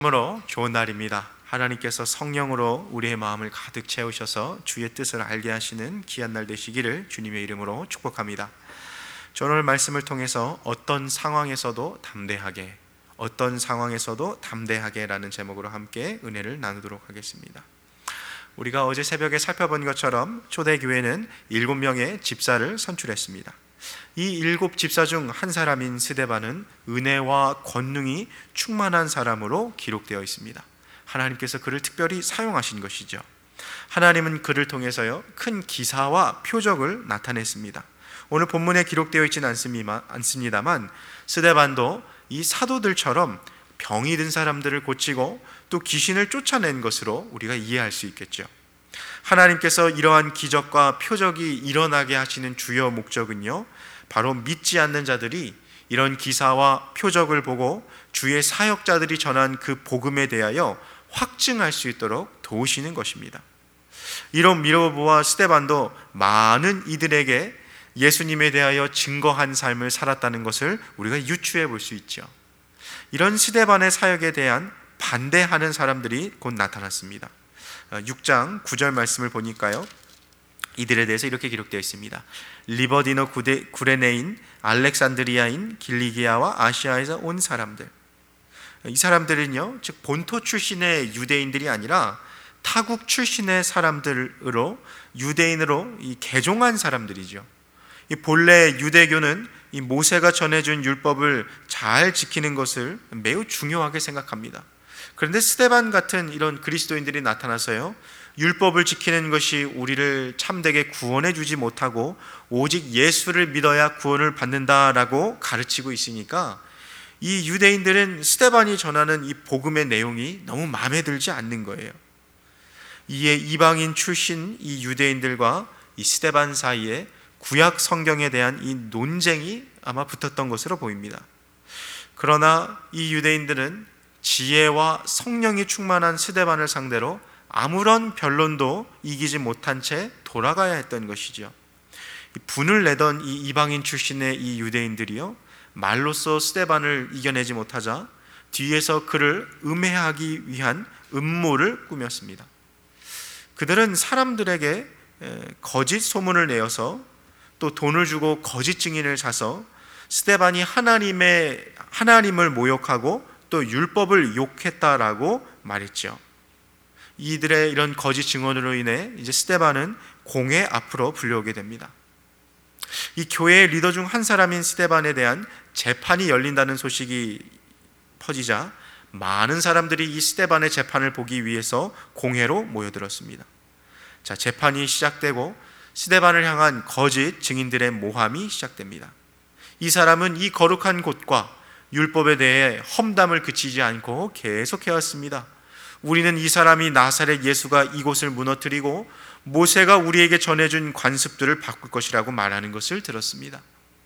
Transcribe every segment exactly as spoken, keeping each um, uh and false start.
참으로 좋은 날입니다. 하나님께서 성령으로 우리의 마음을 가득 채우셔서 주의 뜻을 알게 하시는 귀한 날 되시기를 주님의 이름으로 축복합니다. 저는 오늘 말씀을 통해서 어떤 상황에서도 담대하게, 어떤 상황에서도 담대하게 라는 제목으로 함께 은혜를 나누도록 하겠습니다. 우리가 어제 새벽에 살펴본 것처럼 초대교회는 일곱 명의 집사를 선출했습니다. 이 일곱 집사 중 한 사람인 스데반은 은혜와 권능이 충만한 사람으로 기록되어 있습니다. 하나님께서 그를 특별히 사용하신 것이죠. 하나님은 그를 통해서요 큰 기사와 표적을 나타냈습니다. 오늘 본문에 기록되어 있지는 않습니다만 스데반도 이 사도들처럼 병이 든 사람들을 고치고 또 귀신을 쫓아낸 것으로 우리가 이해할 수 있겠죠. 하나님께서 이러한 기적과 표적이 일어나게 하시는 주요 목적은요, 바로 믿지 않는 자들이 이런 기사와 표적을 보고 주의 사역자들이 전한 그 복음에 대하여 확증할 수 있도록 도우시는 것입니다. 이런 미로보와 스데반도 많은 이들에게 예수님에 대하여 증거한 삶을 살았다는 것을 우리가 유추해 볼 수 있죠. 이런 스데반의 사역에 대한 반대하는 사람들이 곧 나타났습니다. 육 장 구 절 말씀을 보니까요, 이들에 대해서 이렇게 기록되어 있습니다. 리버디너 구레네인, 알렉산드리아인, 길리기아와 아시아에서 온 사람들. 이 사람들은요, 즉 본토 출신의 유대인들이 아니라 타국 출신의 사람들로 유대인으로 이 개종한 사람들이죠. 이 본래 유대교는 이 모세가 전해준 율법을 잘 지키는 것을 매우 중요하게 생각합니다. 그런데 스데반 같은 이런 그리스도인들이 나타나서요, 율법을 지키는 것이 우리를 참되게 구원해 주지 못하고 오직 예수를 믿어야 구원을 받는다라고 가르치고 있으니까 이 유대인들은 스데반이 전하는 이 복음의 내용이 너무 마음에 들지 않는 거예요. 이에 이방인 출신 이 유대인들과 이 스데반 사이에 구약 성경에 대한 이 논쟁이 아마 붙었던 것으로 보입니다. 그러나 이 유대인들은 지혜와 성령이 충만한 스데반을 상대로 아무런 변론도 이기지 못한 채 돌아가야 했던 것이죠. 분을 내던 이 이방인 출신의 이 유대인들이요, 말로써 스데반을 이겨내지 못하자 뒤에서 그를 음해하기 위한 음모를 꾸몄습니다. 그들은 사람들에게 거짓 소문을 내어서 또 돈을 주고 거짓 증인을 사서 스데반이 하나님의 하나님을 모욕하고 또 율법을 욕했다라고 말했죠. 이들의 이런 거짓 증언으로 인해 이제 스데반은 공회 앞으로 불려오게 됩니다. 이 교회의 리더 중 한 사람인 스데반에 대한 재판이 열린다는 소식이 퍼지자 많은 사람들이 이 스데반의 재판을 보기 위해서 공회로 모여들었습니다. 자, 재판이 시작되고 스데반을 향한 거짓 증인들의 모함이 시작됩니다. 이 사람은 이 거룩한 곳과 율법에 대해 험담을 그치지 않고 계속해왔습니다. 우리는 이 사람이 나사렛 예수가 이곳을 무너뜨리고 모세가 우리에게 전해준 관습들을 바꿀 것이라고 말하는 것을 들었습니다.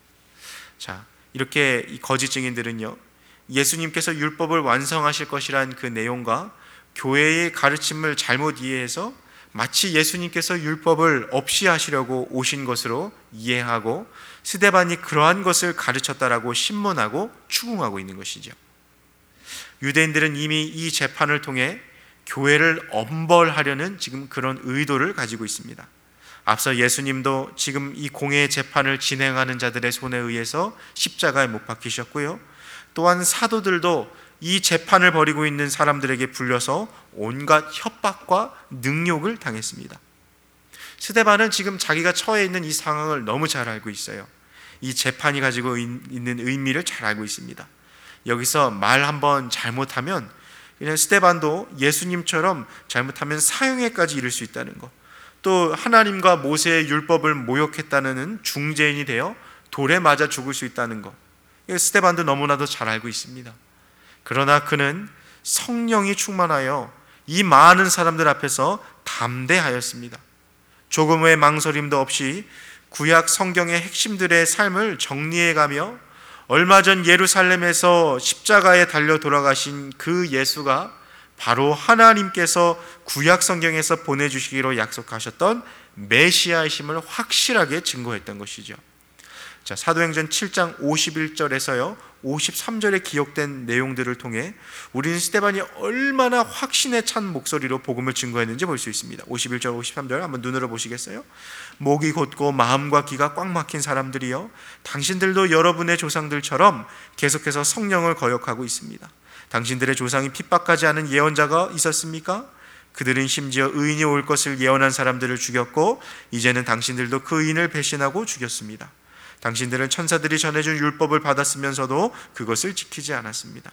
자, 이렇게 이 거짓 증인들은요, 예수님께서 율법을 완성하실 것이란 그 내용과 교회의 가르침을 잘못 이해해서 마치 예수님께서 율법을 없이 하시려고 오신 것으로 이해하고 스데반이 그러한 것을 가르쳤다라고 신문하고 추궁하고 있는 것이죠. 유대인들은 이미 이 재판을 통해 교회를 엄벌하려는 지금 그런 의도를 가지고 있습니다. 앞서 예수님도 지금 이 공회의 재판을 진행하는 자들의 손에 의해서 십자가에 못 박히셨고요, 또한 사도들도 이 재판을 벌이고 있는 사람들에게 불려서 온갖 협박과 능욕을 당했습니다. 스데반은 지금 자기가 처해 있는 이 상황을 너무 잘 알고 있어요. 이 재판이 가지고 있는 의미를 잘 알고 있습니다. 여기서 말 한번 잘못하면 그냥 스데반도 예수님처럼 잘못하면 사형에까지 이를 수 있다는 것, 또 하나님과 모세의 율법을 모욕했다는 중죄인이 되어 돌에 맞아 죽을 수 있다는 것, 스데반도 너무나도 잘 알고 있습니다. 그러나 그는 성령이 충만하여 이 많은 사람들 앞에서 담대하였습니다. 조금의 망설임도 없이 구약 성경의 핵심들의 삶을 정리해가며 얼마 전 예루살렘에서 십자가에 달려 돌아가신 그 예수가 바로 하나님께서 구약 성경에서 보내주시기로 약속하셨던 메시아이심을 확실하게 증거했던 것이죠. 자, 사도행전 칠 장 오십일 절에서요 오십삼 절에 기록된 내용들을 통해 우리는 스데반이 얼마나 확신에 찬 목소리로 복음을 증거했는지 볼 수 있습니다. 오십일 절 오십삼 절 한번 눈으로 보시겠어요? 목이 곧고 마음과 귀가 꽉 막힌 사람들이여, 당신들도 여러분의 조상들처럼 계속해서 성령을 거역하고 있습니다. 당신들의 조상이 핍박하지 않은 예언자가 있었습니까? 그들은 심지어 의인이 올 것을 예언한 사람들을 죽였고 이제는 당신들도 그 의인을 배신하고 죽였습니다. 당신들은 천사들이 전해준 율법을 받았으면서도 그것을 지키지 않았습니다.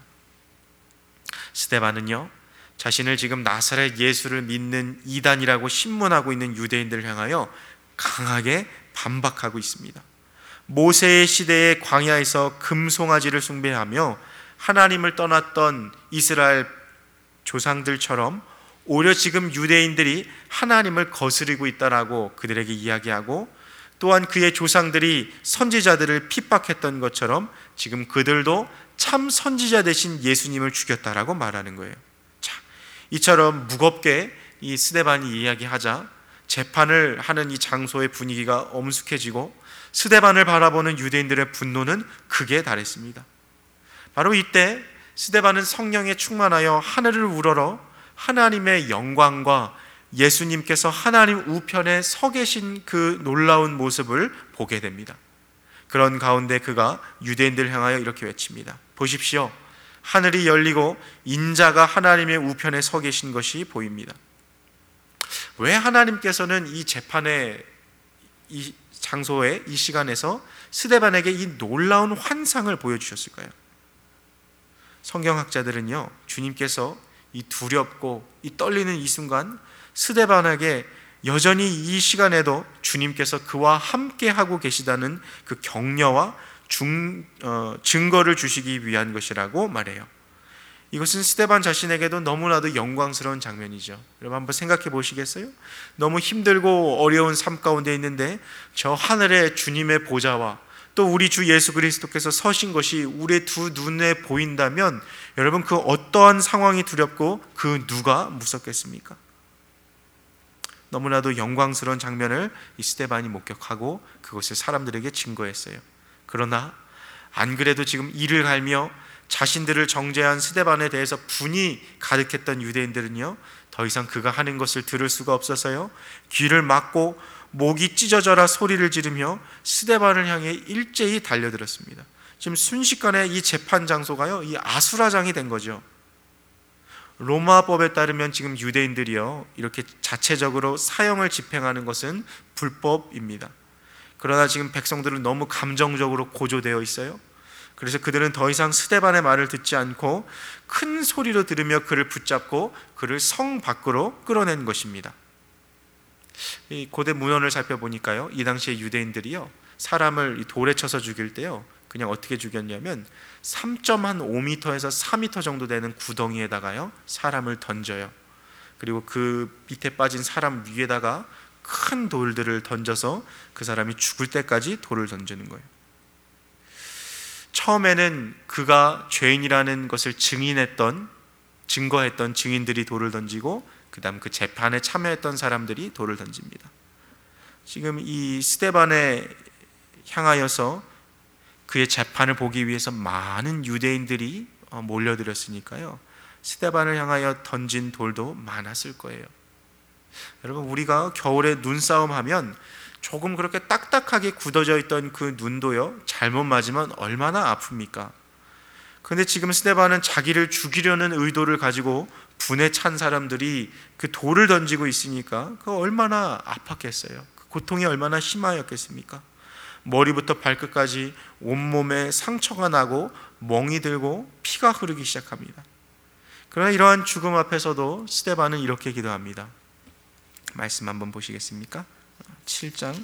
스데반은요 자신을 지금 나사렛 예수를 믿는 이단이라고 신문하고 있는 유대인들을 향하여 강하게 반박하고 있습니다. 모세의 시대의 광야에서 금송아지를 숭배하며 하나님을 떠났던 이스라엘 조상들처럼 오히려 지금 유대인들이 하나님을 거스르고 있다라고 그들에게 이야기하고, 또한 그의 조상들이 선지자들을 핍박했던 것처럼 지금 그들도 참 선지자 되신 예수님을 죽였다라고 말하는 거예요. 자, 이처럼 무겁게 이 스데반이 이야기하자 재판을 하는 이 장소의 분위기가 엄숙해지고 스데반을 바라보는 유대인들의 분노는 극에 달했습니다. 바로 이때 스데반은 성령에 충만하여 하늘을 우러러 하나님의 영광과 예수님께서 하나님 우편에 서 계신 그 놀라운 모습을 보게 됩니다. 그런 가운데 그가 유대인들을 향하여 이렇게 외칩니다. 보십시오, 하늘이 열리고 인자가 하나님의 우편에 서 계신 것이 보입니다. 왜 하나님께서는 이 재판의 이 장소에 이 시간에서 스데반에게 이 놀라운 환상을 보여주셨을까요? 성경학자들은요 주님께서 이 두렵고 이 떨리는 이 순간 스데반에게 여전히 이 시간에도 주님께서 그와 함께 하고 계시다는 그 격려와 중, 어, 증거를 주시기 위한 것이라고 말해요. 이것은 스데반 자신에게도 너무나도 영광스러운 장면이죠. 여러분 한번 생각해 보시겠어요? 너무 힘들고 어려운 삶 가운데 있는데 저 하늘에 주님의 보좌와 또 우리 주 예수 그리스도께서 서신 것이 우리의 두 눈에 보인다면 여러분 그 어떠한 상황이 두렵고 그 누가 무섭겠습니까? 너무나도 영광스러운 장면을 이 스데반이 목격하고 그것을 사람들에게 증거했어요. 그러나 안 그래도 지금 이를 갈며 자신들을 정죄한 스데반에 대해서 분이 가득했던 유대인들은요 더 이상 그가 하는 것을 들을 수가 없어서요 귀를 막고 목이 찢어져라 소리를 지르며 스데반을 향해 일제히 달려들었습니다. 지금 순식간에 이 재판 장소가요 이 아수라장이 된 거죠. 로마법에 따르면 지금 유대인들이요 이렇게 자체적으로 사형을 집행하는 것은 불법입니다. 그러나 지금 백성들은 너무 감정적으로 고조되어 있어요. 그래서 그들은 더 이상 스데반의 말을 듣지 않고 큰 소리로 들으며 그를 붙잡고 그를 성 밖으로 끌어낸 것입니다. 이 고대 문헌을 살펴보니까요 이 당시에 유대인들이요 사람을 돌에 쳐서 죽일 때요 그냥 어떻게 죽였냐면 삼 점 오 미터에서 사 미터 정도 되는 구덩이에다가요 사람을 던져요. 그리고 그 밑에 빠진 사람 위에다가 큰 돌들을 던져서 그 사람이 죽을 때까지 돌을 던지는 거예요. 처음에는 그가 죄인이라는 것을 증인했던 증거했던 증인들이 돌을 던지고 그 다음 그 재판에 참여했던 사람들이 돌을 던집니다. 지금 이 스데반에 향하여서 그의 재판을 보기 위해서 많은 유대인들이 몰려들었으니까요 스데반을 향하여 던진 돌도 많았을 거예요. 여러분 우리가 겨울에 눈싸움 하면 조금 그렇게 딱딱하게 굳어져 있던 그 눈도요 잘못 맞으면 얼마나 아픕니까? 그런데 지금 스데반은 자기를 죽이려는 의도를 가지고 분에 찬 사람들이 그 돌을 던지고 있으니까 그 얼마나 아팠겠어요. 그 고통이 얼마나 심하였겠습니까? 머리부터 발끝까지 온몸에 상처가 나고 멍이 들고 피가 흐르기 시작합니다. 그러나 이러한 죽음 앞에서도 스데반은 이렇게 기도합니다. 말씀 한번 보시겠습니까? 칠 장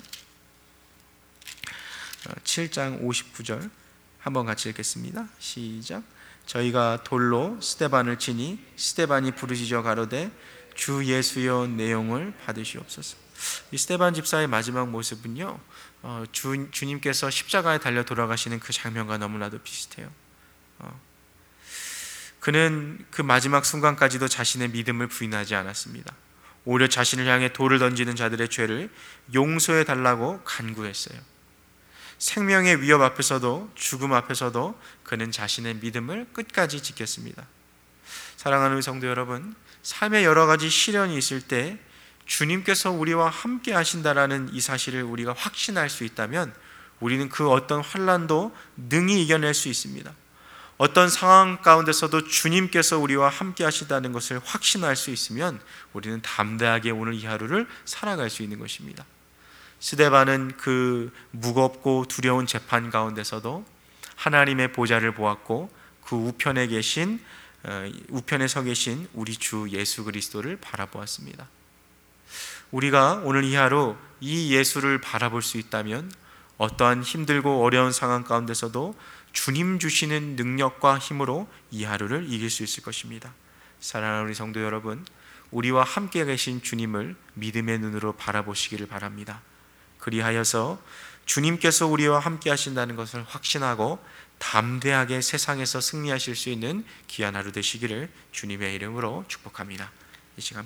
칠 장 오십구 절 한번 같이 읽겠습니다. 시작. 저희가 돌로 스데반을 치니 스데반이 부르짖어 가로되 주 예수여 내용을 받으시옵소서. 이 스데반 집사의 마지막 모습은요 어, 주, 주님께서 십자가에 달려 돌아가시는 그 장면과 너무나도 비슷해요. 어. 그는 그 마지막 순간까지도 자신의 믿음을 부인하지 않았습니다. 오히려 자신을 향해 돌을 던지는 자들의 죄를 용서해 달라고 간구했어요. 생명의 위협 앞에서도 죽음 앞에서도 그는 자신의 믿음을 끝까지 지켰습니다. 사랑하는 우리 성도 여러분, 삶의 여러 가지 시련이 있을 때 주님께서 우리와 함께 하신다라는 이 사실을 우리가 확신할 수 있다면 우리는 그 어떤 환난도 능히 이겨낼 수 있습니다. 어떤 상황 가운데서도 주님께서 우리와 함께 하시다는 것을 확신할 수 있으면 우리는 담대하게 오늘 이 하루를 살아갈 수 있는 것입니다. 스데반은 그 무겁고 두려운 재판 가운데서도 하나님의 보좌를 보았고 그 우편에 계신 우편에 서 계신 우리 주 예수 그리스도를 바라보았습니다. 우리가 오늘 이 하루 이 예수를 바라볼 수 있다면 어떠한 힘들고 어려운 상황 가운데서도 주님 주시는 능력과 힘으로 이 하루를 이길 수 있을 것입니다. 사랑하는 우리 성도 여러분, 우리와 함께 계신 주님을 믿음의 눈으로 바라보시기를 바랍니다. 그리하여서 주님께서 우리와 함께 하신다는 것을 확신하고 담대하게 세상에서 승리하실 수 있는 귀한 하루 되시기를 주님의 이름으로 축복합니다. 이 시간